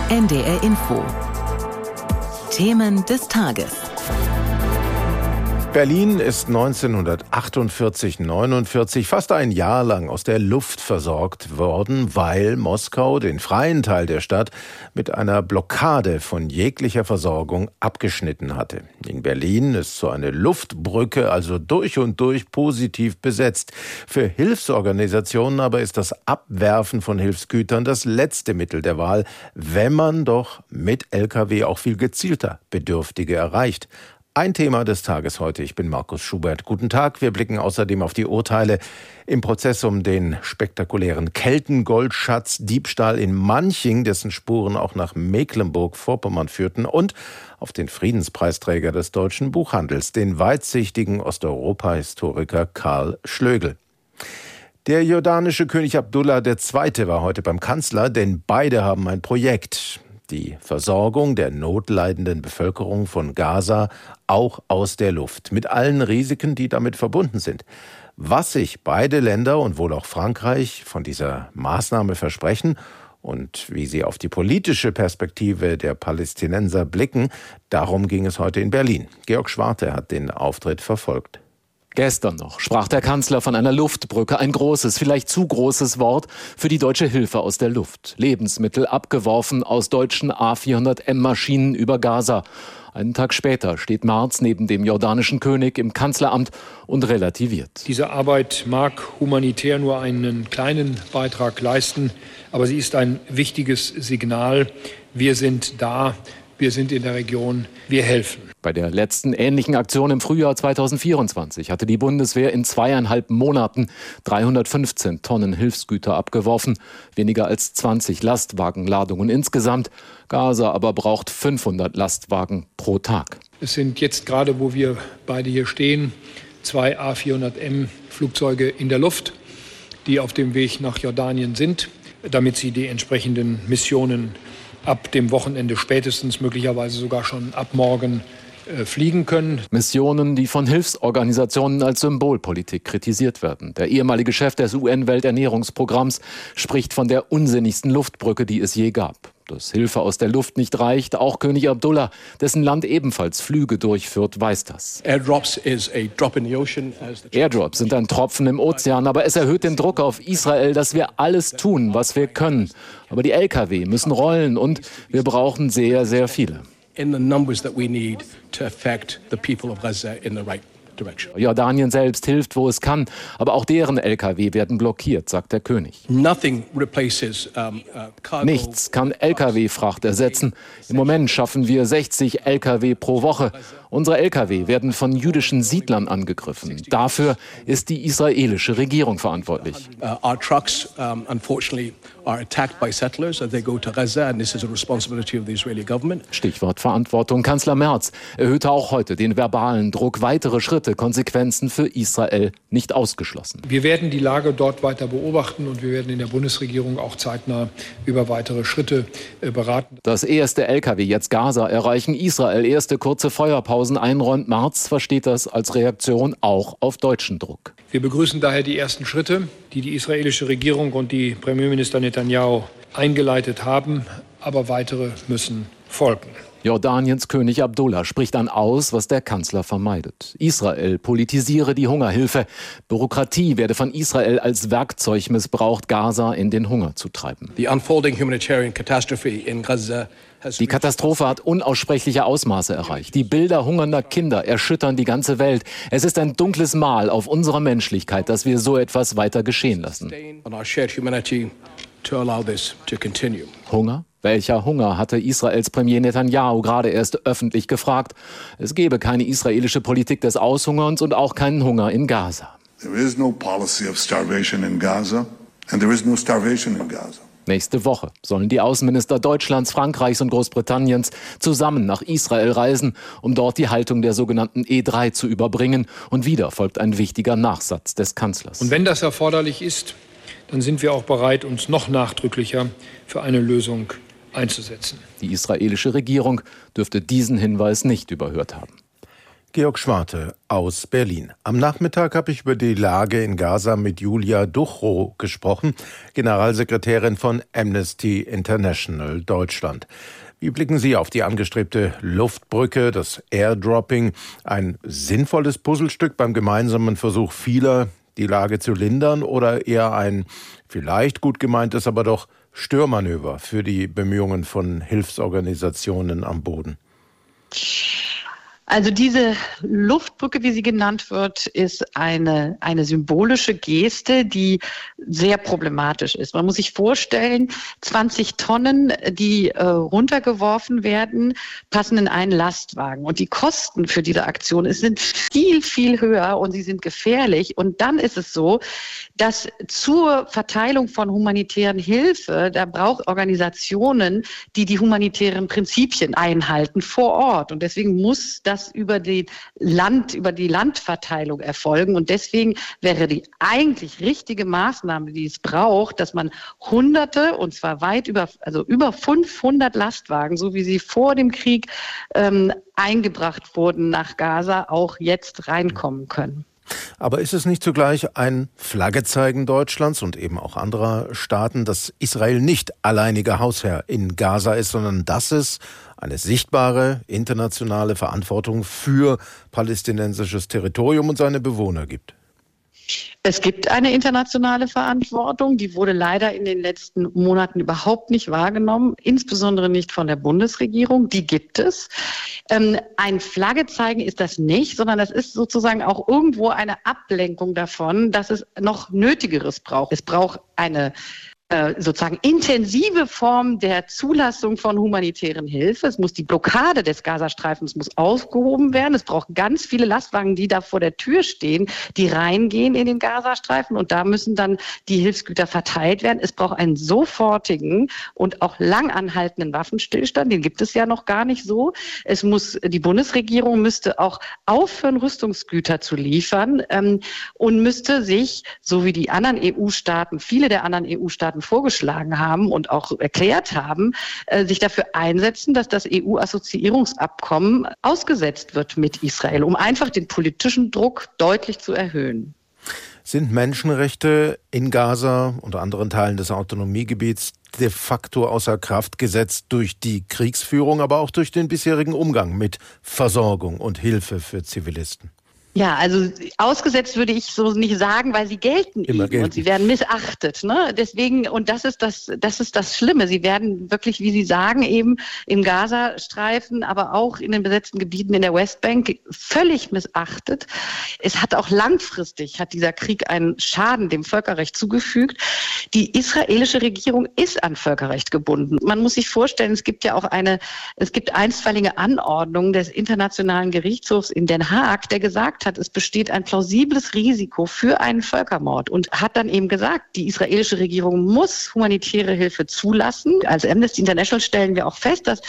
NDR Info. Themen des Tages. Berlin ist 1948/49 fast ein Jahr lang aus der Luft versorgt worden, weil Moskau den freien Teil der Stadt mit einer Blockade von jeglicher Versorgung abgeschnitten hatte. In Berlin ist so eine Luftbrücke also durch und durch positiv besetzt. Für Hilfsorganisationen aber ist das Abwerfen von Hilfsgütern das letzte Mittel der Wahl, wenn man doch mit Lkw auch viel gezielter Bedürftige erreicht. Ein Thema des Tages heute. Ich bin Markus Schubert. Guten Tag. Wir blicken außerdem auf die Urteile im Prozess um den spektakulären Keltengoldschatz-Diebstahl in Manching, dessen Spuren auch nach Mecklenburg-Vorpommern führten, und auf den Friedenspreisträger des deutschen Buchhandels, den weitsichtigen Osteuropa-Historiker Karl Schlögl. Der jordanische König Abdullah II. War heute beim Kanzler, denn beide haben ein Projekt: die Versorgung der notleidenden Bevölkerung von Gaza auch aus der Luft, mit allen Risiken, die damit verbunden sind. Was sich beide Länder und wohl auch Frankreich von dieser Maßnahme versprechen und wie sie auf die politische Perspektive der Palästinenser blicken, darum ging es heute in Berlin. Georg Schwarte hat den Auftritt verfolgt. Gestern noch sprach der Kanzler von einer Luftbrücke, ein großes, vielleicht zu großes Wort für die deutsche Hilfe aus der Luft. Lebensmittel abgeworfen aus deutschen A400M-Maschinen über Gaza. Einen Tag später steht Merz neben dem jordanischen König im Kanzleramt und relativiert. Diese Arbeit mag humanitär nur einen kleinen Beitrag leisten, aber sie ist ein wichtiges Signal. Wir sind da, wir sind in der Region, wir helfen. Bei der letzten ähnlichen Aktion im Frühjahr 2024 hatte die Bundeswehr in 2,5 Monaten 315 Tonnen Hilfsgüter abgeworfen, weniger als 20 Lastwagenladungen insgesamt. Gaza aber braucht 500 Lastwagen pro Tag. Es sind jetzt gerade, wo wir beide hier stehen, 2 A400M-Flugzeuge in der Luft, die auf dem Weg nach Jordanien sind, damit sie die entsprechenden Missionen ab dem Wochenende spätestens, möglicherweise sogar schon ab morgen, fliegen können. Missionen, die von Hilfsorganisationen als Symbolpolitik kritisiert werden. Der ehemalige Chef des UN-Welternährungsprogramms spricht von der unsinnigsten Luftbrücke, die es je gab. Dass Hilfe aus der Luft nicht reicht, auch König Abdullah, dessen Land ebenfalls Flüge durchführt, weiß das. Airdrops sind ein Tropfen im Ozean, aber es erhöht den Druck auf Israel, dass wir alles tun, was wir können. Aber die Lkw müssen rollen und wir brauchen sehr, sehr viele. In the numbers that we need to affect the people of Gaza in the right direction. Jordanien selbst hilft, wo es kann, aber auch deren Lkw werden blockiert, sagt der König. Nothing replaces cargo. Nichts kann Lkw-Fracht ersetzen. Im Moment schaffen wir 60 Lkw pro Woche. Unsere Lkw werden von jüdischen Siedlern angegriffen. Dafür ist die israelische Regierung verantwortlich. Our trucks, unfortunately, are attacked by settlers as they go to Gaza, and this is a responsibility of the Israeli government. Stichwort Verantwortung. Kanzler Merz erhöhte auch heute den verbalen Druck. Weitere Schritte, Konsequenzen für Israel nicht ausgeschlossen. Wir werden die Lage dort weiter beobachten und wir werden in der Bundesregierung auch zeitnah über weitere Schritte beraten. Das erste Lkw jetzt Gaza erreichen, Israel erste kurze Feuerpausen einräumt. Merz versteht das als Reaktion auch auf deutschen Druck. Wir begrüßen daher die ersten Schritte, die die israelische Regierung und die Premierminister Netanyahu eingeleitet haben, aber weitere müssen folgen. Jordaniens König Abdullah spricht dann aus, was der Kanzler vermeidet. Israel politisiere die Hungerhilfe. Bürokratie werde von Israel als Werkzeug missbraucht, Gaza in den Hunger zu treiben. The unfolding humanitarian catastrophe in Gaza. Die Katastrophe hat unaussprechliche Ausmaße erreicht. Die Bilder hungernder Kinder erschüttern die ganze Welt. Es ist ein dunkles Mal auf unserer Menschlichkeit, dass wir so etwas weiter geschehen lassen. Hunger? Welcher Hunger, hatte Israels Premier Netanyahu gerade erst öffentlich gefragt. Es gebe keine israelische Politik des Aushungerns und auch keinen Hunger in Gaza. There is no policy of starvation in Gaza and there is no starvation in Gaza. Nächste Woche sollen die Außenminister Deutschlands, Frankreichs und Großbritanniens zusammen nach Israel reisen, um dort die Haltung der sogenannten E3 zu überbringen. Und wieder folgt ein wichtiger Nachsatz des Kanzlers. Und wenn das erforderlich ist, dann sind wir auch bereit, uns noch nachdrücklicher für eine Lösung einzusetzen. Die israelische Regierung dürfte diesen Hinweis nicht überhört haben. Georg Schwarte aus Berlin. Am Nachmittag habe ich über die Lage in Gaza mit Julia Duchrow gesprochen, Generalsekretärin von Amnesty International Deutschland. Wie blicken Sie auf die angestrebte Luftbrücke, das Airdropping? Ein sinnvolles Puzzlestück beim gemeinsamen Versuch vieler, die Lage zu lindern, oder eher ein vielleicht gut gemeintes, aber doch Störmanöver für die Bemühungen von Hilfsorganisationen am Boden? Also diese Luftbrücke, wie sie genannt wird, ist eine symbolische Geste, die sehr problematisch ist. Man muss sich vorstellen, 20 Tonnen, die runtergeworfen werden, passen in einen Lastwagen. Und die Kosten für diese Aktion sind viel, viel höher und sie sind gefährlich. Und dann ist es so, dass zur Verteilung von humanitären Hilfe, da braucht Organisationen, die humanitären Prinzipien einhalten vor Ort. Und deswegen muss das über die Landverteilung erfolgen. Und deswegen wäre die eigentlich richtige Maßnahme, die es braucht, dass man Hunderte, und zwar über 500 Lastwagen, so wie sie vor dem Krieg eingebracht wurden nach Gaza, auch jetzt reinkommen können. Aber ist es nicht zugleich ein Flaggezeigen Deutschlands und eben auch anderer Staaten, dass Israel nicht alleiniger Hausherr in Gaza ist, sondern dass es eine sichtbare internationale Verantwortung für palästinensisches Territorium und seine Bewohner gibt? Es gibt eine internationale Verantwortung, die wurde leider in den letzten Monaten überhaupt nicht wahrgenommen, insbesondere nicht von der Bundesregierung. Die gibt es. Ein Flaggezeigen ist das nicht, sondern das ist sozusagen auch irgendwo eine Ablenkung davon, dass es noch Nötigeres braucht. Es braucht eine sozusagen intensive Form der Zulassung von humanitären Hilfe. Es muss die Blockade des Gazastreifens muss aufgehoben werden. Es braucht ganz viele Lastwagen, die da vor der Tür stehen, die reingehen in den Gazastreifen, und da müssen dann die Hilfsgüter verteilt werden. Es braucht einen sofortigen und auch langanhaltenden Waffenstillstand. Den gibt es ja noch gar nicht so. Die Bundesregierung müsste auch aufhören, Rüstungsgüter zu liefern, und müsste sich, so wie die anderen EU-Staaten, viele der anderen EU-Staaten vorgeschlagen haben und auch erklärt haben, sich dafür einsetzen, dass das EU-Assoziierungsabkommen ausgesetzt wird mit Israel, um einfach den politischen Druck deutlich zu erhöhen. Sind Menschenrechte in Gaza und anderen Teilen des Autonomiegebiets de facto außer Kraft gesetzt durch die Kriegsführung, aber auch durch den bisherigen Umgang mit Versorgung und Hilfe für Zivilisten? Ja, also ausgesetzt würde ich so nicht sagen, weil sie gelten eben und sie werden missachtet, ne? Deswegen, und das ist das Schlimme. Sie werden wirklich, wie Sie sagen, eben im Gazastreifen, aber auch in den besetzten Gebieten in der Westbank völlig missachtet. Es hat auch langfristig, dieser Krieg einen Schaden dem Völkerrecht zugefügt. Die israelische Regierung ist an Völkerrecht gebunden. Man muss sich vorstellen, es gibt einstweilige Anordnungen des Internationalen Gerichtshofs in Den Haag, der gesagt hat, es besteht ein plausibles Risiko für einen Völkermord, und hat dann eben gesagt, die israelische Regierung muss humanitäre Hilfe zulassen. Als Amnesty International stellen wir auch fest, dass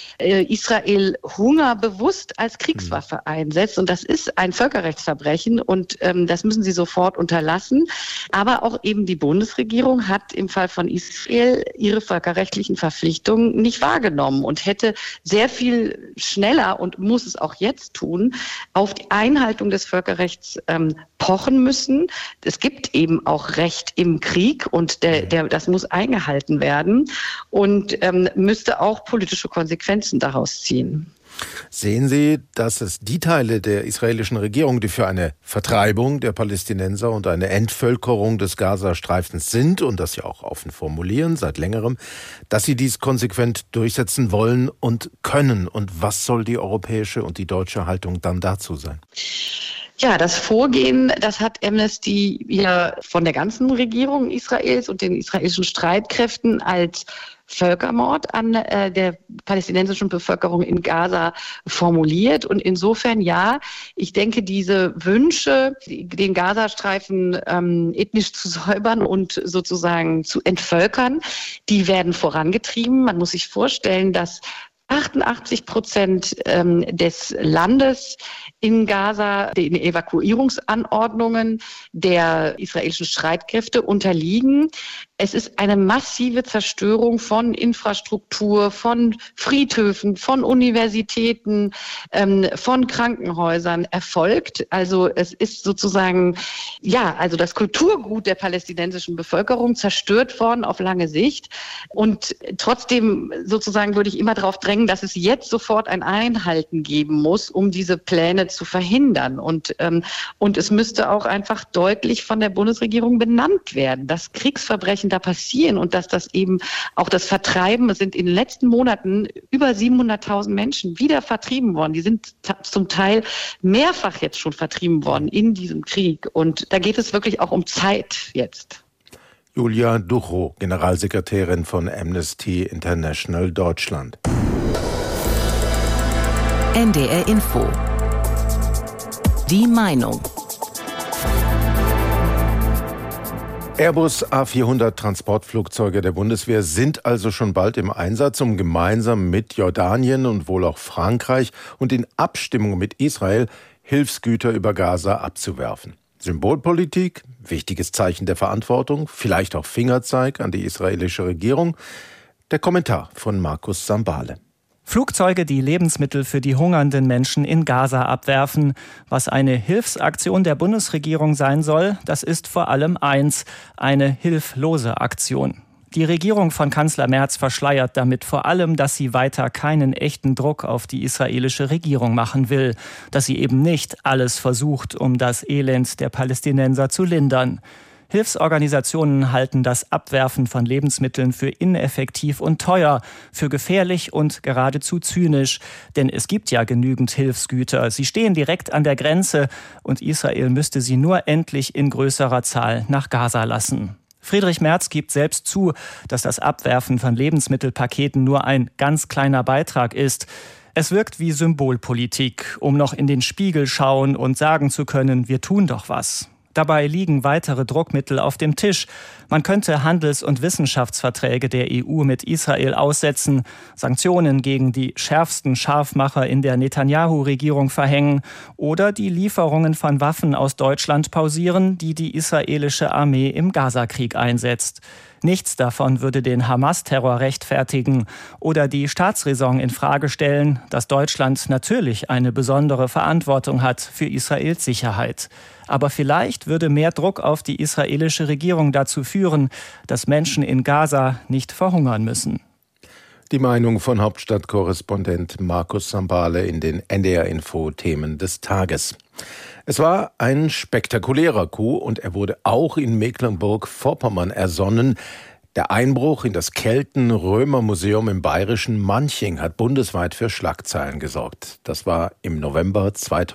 Israel Hunger bewusst als Kriegswaffe einsetzt. Und das ist ein Völkerrechtsverbrechen, und das müssen sie sofort unterlassen. Aber auch eben die Bundesregierung hat im Fall von Israel ihre völkerrechtlichen Verpflichtungen nicht wahrgenommen und hätte sehr viel schneller, und muss es auch jetzt tun, auf die Einhaltung des Völkerrechts pochen müssen. Es gibt eben auch Recht im Krieg, und das muss eingehalten werden und müsste auch politische Konsequenzen daraus ziehen. Sehen Sie, dass es die Teile der israelischen Regierung, die für eine Vertreibung der Palästinenser und eine Entvölkerung des Gazastreifens sind und das ja auch offen formulieren seit längerem, dass sie dies konsequent durchsetzen wollen und können? Und was soll die europäische und die deutsche Haltung dann dazu sein? Ja, das Vorgehen, das hat Amnesty ja von der ganzen Regierung Israels und den israelischen Streitkräften als Völkermord an der palästinensischen Bevölkerung in Gaza formuliert. Und insofern ja, ich denke, diese Wünsche, den Gazastreifen ethnisch zu säubern und sozusagen zu entvölkern, die werden vorangetrieben. Man muss sich vorstellen, dass 88% des Landes in Gaza den Evakuierungsanordnungen der israelischen Streitkräfte unterliegen. Es ist eine massive Zerstörung von Infrastruktur, von Friedhöfen, von Universitäten, von Krankenhäusern erfolgt. Also es ist sozusagen, also das Kulturgut der palästinensischen Bevölkerung zerstört worden auf lange Sicht. Und trotzdem sozusagen würde ich immer darauf drängen, dass es jetzt sofort ein Einhalten geben muss, um diese Pläne zu verhindern. Und es müsste auch einfach deutlich von der Bundesregierung benannt werden, dass Kriegsverbrechen da passieren und dass das eben auch das Vertreiben, es sind in den letzten Monaten über 700.000 Menschen wieder vertrieben worden. Die sind zum Teil mehrfach jetzt schon vertrieben worden in diesem Krieg. Und da geht es wirklich auch um Zeit jetzt. Julia Duchow, Generalsekretärin von Amnesty International Deutschland. NDR Info. Die Meinung. Airbus A400 Transportflugzeuge der Bundeswehr sind also schon bald im Einsatz, um gemeinsam mit Jordanien und wohl auch Frankreich und in Abstimmung mit Israel Hilfsgüter über Gaza abzuwerfen. Symbolpolitik, wichtiges Zeichen der Verantwortung, vielleicht auch Fingerzeig an die israelische Regierung. Der Kommentar von Markus Sambale. Flugzeuge, die Lebensmittel für die hungernden Menschen in Gaza abwerfen. Was eine Hilfsaktion der Bundesregierung sein soll, das ist vor allem eins: eine hilflose Aktion. Die Regierung von Kanzler Merz verschleiert damit vor allem, dass sie weiter keinen echten Druck auf die israelische Regierung machen will, dass sie eben nicht alles versucht, um das Elend der Palästinenser zu lindern. Hilfsorganisationen halten das Abwerfen von Lebensmitteln für ineffektiv und teuer, für gefährlich und geradezu zynisch. Denn es gibt ja genügend Hilfsgüter. Sie stehen direkt an der Grenze und Israel müsste sie nur endlich in größerer Zahl nach Gaza lassen. Friedrich Merz gibt selbst zu, dass das Abwerfen von Lebensmittelpaketen nur ein ganz kleiner Beitrag ist. Es wirkt wie Symbolpolitik, um noch in den Spiegel schauen und sagen zu können, wir tun doch was. Dabei liegen weitere Druckmittel auf dem Tisch. Man könnte Handels- und Wissenschaftsverträge der EU mit Israel aussetzen, Sanktionen gegen die schärfsten Scharfmacher in der Netanyahu-Regierung verhängen oder die Lieferungen von Waffen aus Deutschland pausieren, die die israelische Armee im Gazakrieg einsetzt. Nichts davon würde den Hamas-Terror rechtfertigen oder die Staatsräson in Frage stellen, dass Deutschland natürlich eine besondere Verantwortung hat für Israels Sicherheit. Aber vielleicht würde mehr Druck auf die israelische Regierung dazu führen, dass Menschen in Gaza nicht verhungern müssen. Die Meinung von Hauptstadtkorrespondent Markus Sambale in den NDR-Info-Themen des Tages. Es war ein spektakulärer Coup und er wurde auch in Mecklenburg-Vorpommern ersonnen. Der Einbruch in das Kelten-Römer-Museum im bayerischen Manching hat bundesweit für Schlagzeilen gesorgt. Das war im November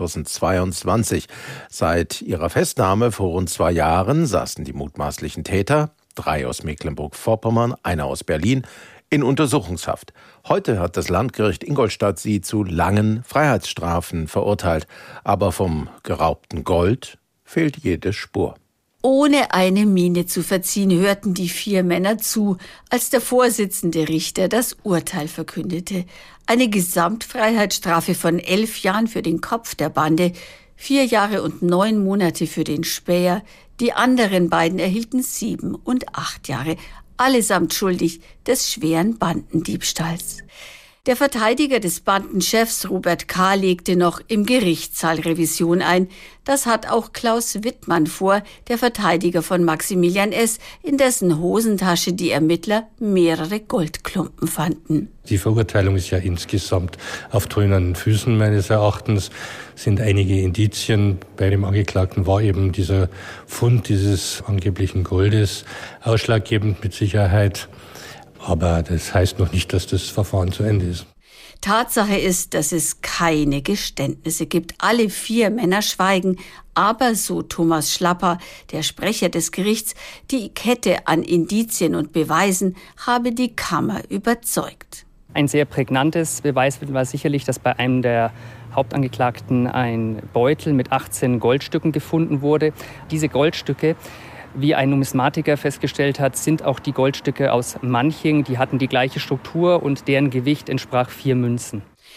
2022. Seit ihrer Festnahme vor rund 2 Jahren saßen die mutmaßlichen Täter, 3 aus Mecklenburg-Vorpommern, einer aus Berlin, in Untersuchungshaft. Heute hat das Landgericht Ingolstadt sie zu langen Freiheitsstrafen verurteilt. Aber vom geraubten Gold fehlt jede Spur. Ohne eine Miene zu verziehen, hörten die 4 Männer zu, als der Vorsitzende Richter das Urteil verkündete. Eine Gesamtfreiheitsstrafe von 11 Jahren für den Kopf der Bande, 4 Jahre und 9 Monate für den Späher. Die anderen beiden erhielten 7 und 8 Jahre. Allesamt schuldig des schweren Bandendiebstahls. Der Verteidiger des Bandenchefs Robert K. legte noch im Gerichtssaal Revision ein. Das hat auch Klaus Wittmann vor, der Verteidiger von Maximilian S., in dessen Hosentasche die Ermittler mehrere Goldklumpen fanden. Die Verurteilung ist ja insgesamt auf tönernen Füßen meines Erachtens. Sind einige Indizien. Bei dem Angeklagten war eben dieser Fund dieses angeblichen Goldes ausschlaggebend mit Sicherheit. Aber das heißt noch nicht, dass das Verfahren zu Ende ist. Tatsache ist, dass es keine Geständnisse gibt. Alle 4 Männer schweigen. Aber, so Thomas Schlapper, der Sprecher des Gerichts, die Kette an Indizien und Beweisen habe die Kammer überzeugt. Ein sehr prägnantes Beweismittel war sicherlich, dass bei einem der Hauptangeklagten ein Beutel mit 18 Goldstücken gefunden wurde. Diese Goldstücke, wie ein Numismatiker festgestellt hat, sind auch die Goldstücke aus Manching. Die hatten die gleiche Struktur und deren Gewicht entsprach 4 Münzen.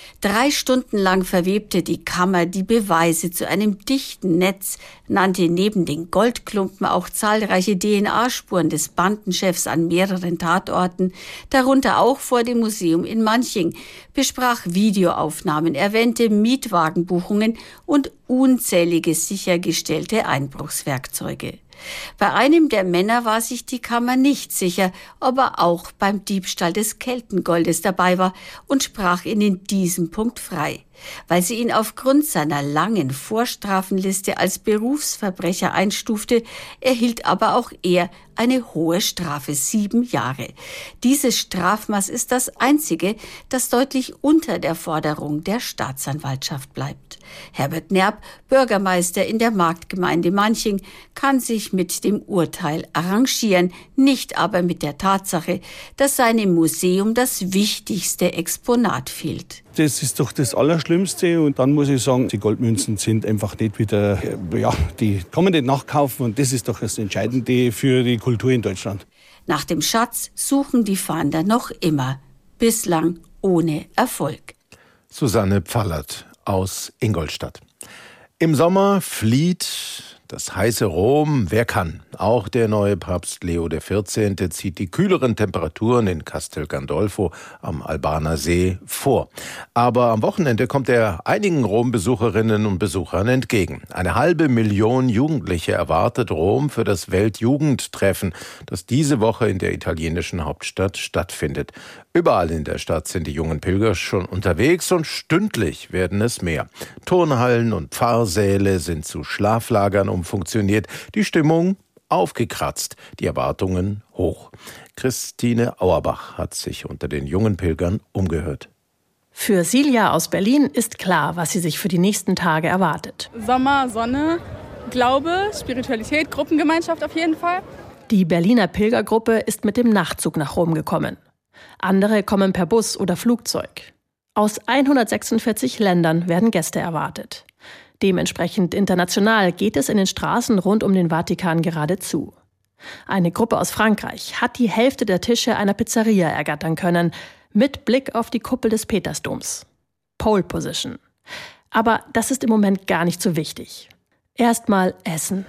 3 Stunden lang verwebte die Kammer die Beweise zu einem dichten Netz, nannte neben den Goldklumpen auch zahlreiche DNA-Spuren des Bandenchefs an mehreren Tatorten, darunter auch vor dem Museum in Manching, besprach Videoaufnahmen, erwähnte Mietwagenbuchungen und unzählige sichergestellte Einbruchswerkzeuge. Bei einem der Männer war sich die Kammer nicht sicher, ob er auch beim Diebstahl des Keltengoldes dabei war und sprach ihn in diesem Punkt frei, weil sie ihn aufgrund seiner langen Vorstrafenliste als Berufsverbrecher einstufte, erhielt aber auch er eine hohe Strafe, 7 Jahre. Dieses Strafmaß ist das einzige, das deutlich unter der Forderung der Staatsanwaltschaft bleibt. Herbert Nerb, Bürgermeister in der Marktgemeinde Manching, kann sich mit dem Urteil arrangieren, nicht aber mit der Tatsache, dass seinem Museum das wichtigste Exponat fehlt. Das ist doch das Allerschlimmste und dann muss ich sagen, die Goldmünzen sind einfach nicht wieder, die kann man nicht nachkaufen und das ist doch das Entscheidende für die Kultur in Deutschland. Nach dem Schatz suchen die Fahnder noch immer, bislang ohne Erfolg. Susanne Pfallert aus Ingolstadt. Im Sommer flieht das heiße Rom, wer kann. Auch der neue Papst Leo XIV. Zieht die kühleren Temperaturen in Castel Gandolfo am Albaner See vor. Aber am Wochenende kommt er einigen Rom-Besucherinnen und Besuchern entgegen. 500.000 Jugendliche erwartet Rom für das Weltjugendtreffen, das diese Woche in der italienischen Hauptstadt stattfindet. Überall in der Stadt sind die jungen Pilger schon unterwegs und stündlich werden es mehr. Turnhallen und Pfarrsäle sind zu Schlaflagern umfunktioniert. Die Stimmung aufgekratzt, die Erwartungen hoch. Christine Auerbach hat sich unter den jungen Pilgern umgehört. Für Silja aus Berlin ist klar, was sie sich für die nächsten Tage erwartet. Sommer, Sonne, Glaube, Spiritualität, Gruppengemeinschaft auf jeden Fall. Die Berliner Pilgergruppe ist mit dem Nachtzug nach Rom gekommen. Andere kommen per Bus oder Flugzeug. Aus 146 Ländern werden Gäste erwartet. Dementsprechend international geht es in den Straßen rund um den Vatikan geradezu. Eine Gruppe aus Frankreich hat die Hälfte der Tische einer Pizzeria ergattern können, mit Blick auf die Kuppel des Petersdoms. Pole Position. Aber das ist im Moment gar nicht so wichtig. Erstmal essen.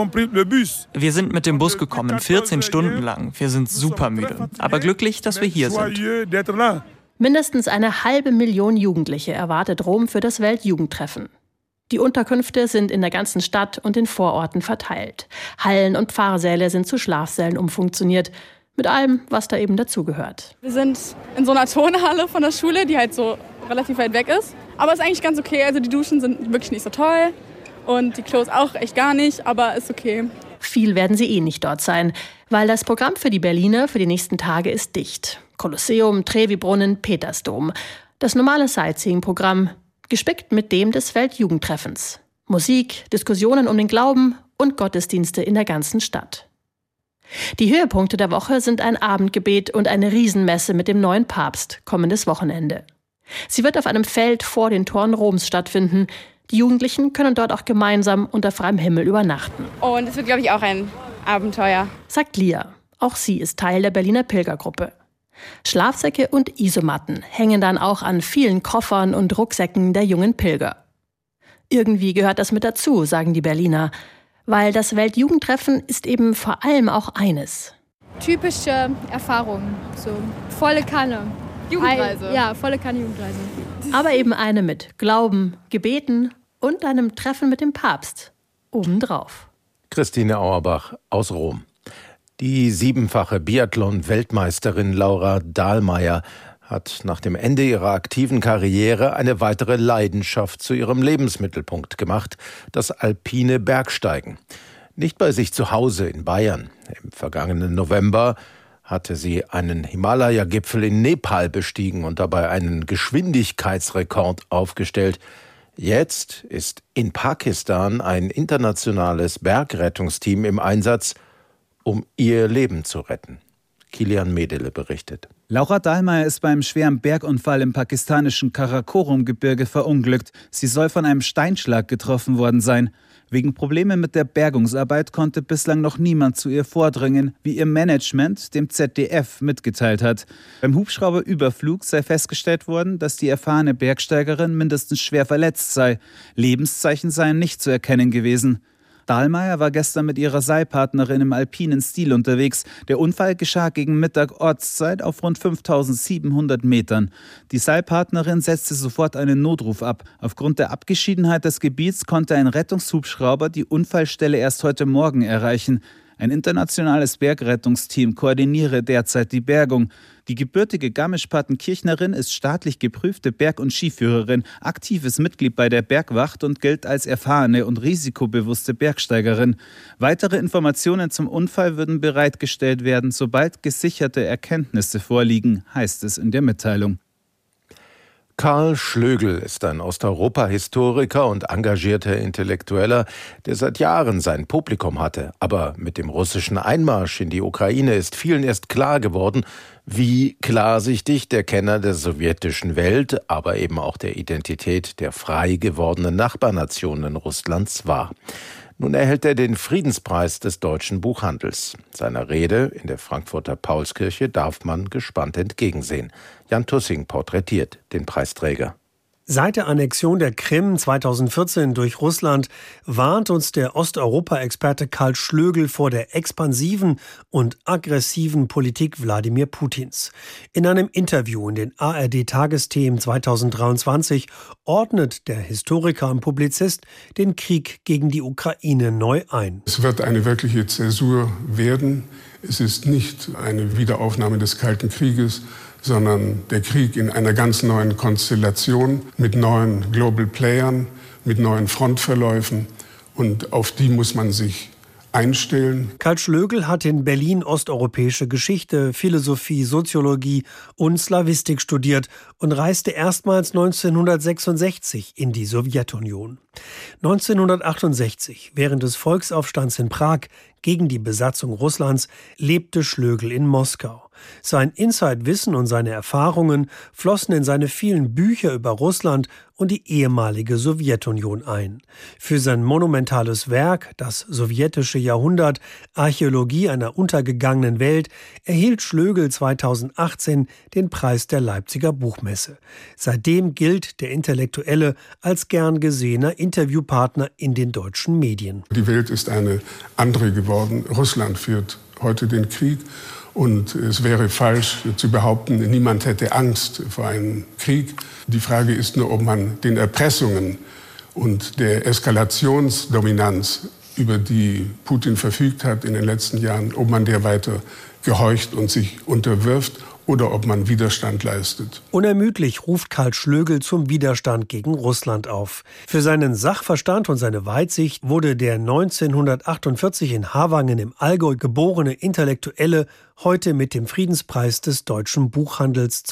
Wir sind mit dem Bus gekommen, 14 Stunden lang. Wir sind super müde, aber glücklich, dass wir hier sind. Mindestens 500.000 Jugendliche erwartet Rom für das Weltjugendtreffen. Die Unterkünfte sind in der ganzen Stadt und in Vororten verteilt. Hallen und Pfarrsäle sind zu Schlafsälen umfunktioniert. Mit allem, was da eben dazugehört. Wir sind in so einer Turnhalle von der Schule, die halt so relativ weit weg ist. Aber ist eigentlich ganz okay. Also die Duschen sind wirklich nicht so toll. Und die Klos auch echt gar nicht, aber ist okay. Viel werden sie nicht dort sein, weil das Programm für die Berliner für die nächsten Tage ist dicht. Kolosseum, Trevi-Brunnen, Petersdom. Das normale Sightseeing-Programm, gespickt mit dem des Weltjugendtreffens. Musik, Diskussionen um den Glauben und Gottesdienste in der ganzen Stadt. Die Höhepunkte der Woche sind ein Abendgebet und eine Riesenmesse mit dem neuen Papst, kommendes Wochenende. Sie wird auf einem Feld vor den Toren Roms stattfinden. Die Jugendlichen können dort auch gemeinsam unter freiem Himmel übernachten. Und es wird, glaube ich, auch ein Abenteuer, sagt Lia. Auch sie ist Teil der Berliner Pilgergruppe. Schlafsäcke und Isomatten hängen dann auch an vielen Koffern und Rucksäcken der jungen Pilger. Irgendwie gehört das mit dazu, sagen die Berliner. Weil das Weltjugendtreffen ist eben vor allem auch eines. Typische Erfahrungen, so volle Kanne. Jugendreise. Ja, volle Kanne Jugendreise. Aber eben eine mit Glauben, Gebeten und einem Treffen mit dem Papst obendrauf. Christine Auerbach aus Rom. Die 7-fache Biathlon-Weltmeisterin Laura Dahlmeier hat nach dem Ende ihrer aktiven Karriere eine weitere Leidenschaft zu ihrem Lebensmittelpunkt gemacht, das alpine Bergsteigen. Nicht bei sich zu Hause in Bayern. Im vergangenen November hatte sie einen Himalaya-Gipfel in Nepal bestiegen und dabei einen Geschwindigkeitsrekord aufgestellt. Jetzt ist in Pakistan ein internationales Bergrettungsteam im Einsatz, um ihr Leben zu retten. Kilian Medele berichtet. Laura Dahlmeier ist beim schweren Bergunfall im pakistanischen Karakorum-Gebirge verunglückt. Sie soll von einem Steinschlag getroffen worden sein. Wegen Problemen mit der Bergungsarbeit konnte bislang noch niemand zu ihr vordringen, wie ihr Management dem ZDF mitgeteilt hat. Beim Hubschrauberüberflug sei festgestellt worden, dass die erfahrene Bergsteigerin mindestens schwer verletzt sei. Lebenszeichen seien nicht zu erkennen gewesen. Dahlmeier war gestern mit ihrer Seilpartnerin im alpinen Stil unterwegs. Der Unfall geschah gegen Mittag Ortszeit auf rund 5.700 Metern. Die Seilpartnerin setzte sofort einen Notruf ab. Aufgrund der Abgeschiedenheit des Gebiets konnte ein Rettungshubschrauber die Unfallstelle erst heute Morgen erreichen. Ein internationales Bergrettungsteam koordiniere derzeit die Bergung. Die gebürtige Garmisch-Partenkirchnerin ist staatlich geprüfte Berg- und Skiführerin, aktives Mitglied bei der Bergwacht und gilt als erfahrene und risikobewusste Bergsteigerin. Weitere Informationen zum Unfall würden bereitgestellt werden, sobald gesicherte Erkenntnisse vorliegen, heißt es in der Mitteilung. Karl Schlögl ist ein Osteuropa-Historiker und engagierter Intellektueller, der seit Jahren sein Publikum hatte. Aber mit dem russischen Einmarsch in die Ukraine ist vielen erst klar geworden, wie klarsichtig der Kenner der sowjetischen Welt, aber eben auch der Identität der frei gewordenen Nachbarnationen Russlands war. Nun erhält er den Friedenspreis des deutschen Buchhandels. Seiner Rede in der Frankfurter Paulskirche darf man gespannt entgegensehen. Jan Tussing porträtiert den Preisträger. Seit der Annexion der Krim 2014 durch Russland warnt uns der Osteuropa-Experte Karl Schlögl vor der expansiven und aggressiven Politik Wladimir Putins. In einem Interview in den ARD-Tagesthemen 2023 ordnet der Historiker und Publizist den Krieg gegen die Ukraine neu ein. Es wird eine wirkliche Zäsur werden. Es ist nicht eine Wiederaufnahme des Kalten Krieges, sondern der Krieg in einer ganz neuen Konstellation mit neuen Global Playern, mit neuen Frontverläufen. Und auf die muss man sich einstellen. Karl Schlögl hat in Berlin osteuropäische Geschichte, Philosophie, Soziologie und Slawistik studiert und reiste erstmals 1966 in die Sowjetunion. 1968, während des Volksaufstands in Prag gegen die Besatzung Russlands, lebte Schlögl in Moskau. Sein Inside-Wissen und seine Erfahrungen flossen in seine vielen Bücher über Russland und die ehemalige Sowjetunion ein. Für sein monumentales Werk, das sowjetische Jahrhundert, Archäologie einer untergegangenen Welt, erhielt Schlögl 2018 den Preis der Leipziger Buchmesse. Seitdem gilt der Intellektuelle als gern gesehener Interviewpartner in den deutschen Medien. Die Welt ist eine andere geworden. Russland führt heute den Krieg. Und es wäre falsch zu behaupten, niemand hätte Angst vor einem Krieg. Die Frage ist nur, ob man den Erpressungen und der Eskalationsdominanz, über die Putin verfügt hat in den letzten Jahren, ob man der weiter gehorcht und sich unterwirft oder ob man Widerstand leistet. Unermüdlich ruft Karl Schlögl zum Widerstand gegen Russland auf. Für seinen Sachverstand und seine Weitsicht wurde der 1948 in Havangen im Allgäu geborene Intellektuelle heute mit dem Friedenspreis des deutschen Buchhandels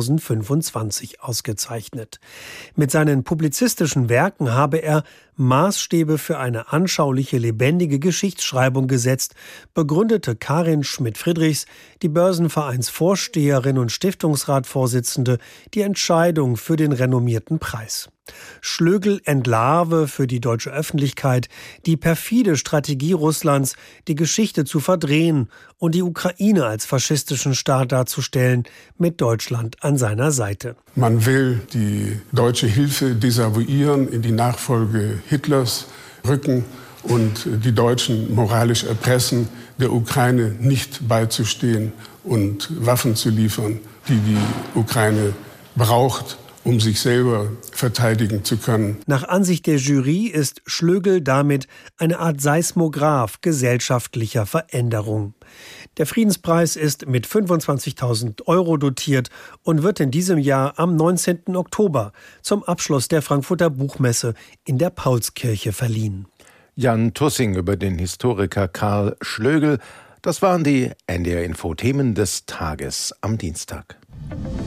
2025 ausgezeichnet. Mit seinen publizistischen Werken habe er Maßstäbe für eine anschauliche, lebendige Geschichtsschreibung gesetzt, begründete Karin Schmidt-Friedrichs, die Börsenvereinsvorsteherin und Stiftungsratvorsitzende, die Entscheidung für den renommierten Preis. Schlögl entlarve für die deutsche Öffentlichkeit die perfide Strategie Russlands, die Geschichte zu verdrehen und die Ukraine als faschistischen Staat darzustellen, mit Deutschland an seiner Seite. Man will die deutsche Hilfe desavouieren, in die Nachfolge Hitlers rücken und die Deutschen moralisch erpressen, der Ukraine nicht beizustehen und Waffen zu liefern, die die Ukraine braucht, um sich selber verteidigen zu können. Nach Ansicht der Jury ist Schlögl damit eine Art Seismograph gesellschaftlicher Veränderung. Der Friedenspreis ist mit 25.000 € dotiert und wird in diesem Jahr am 19. Oktober zum Abschluss der Frankfurter Buchmesse in der Paulskirche verliehen. Jan Tussing über den Historiker Karl Schlögl. Das waren die NDR Info Themen des Tages am Dienstag.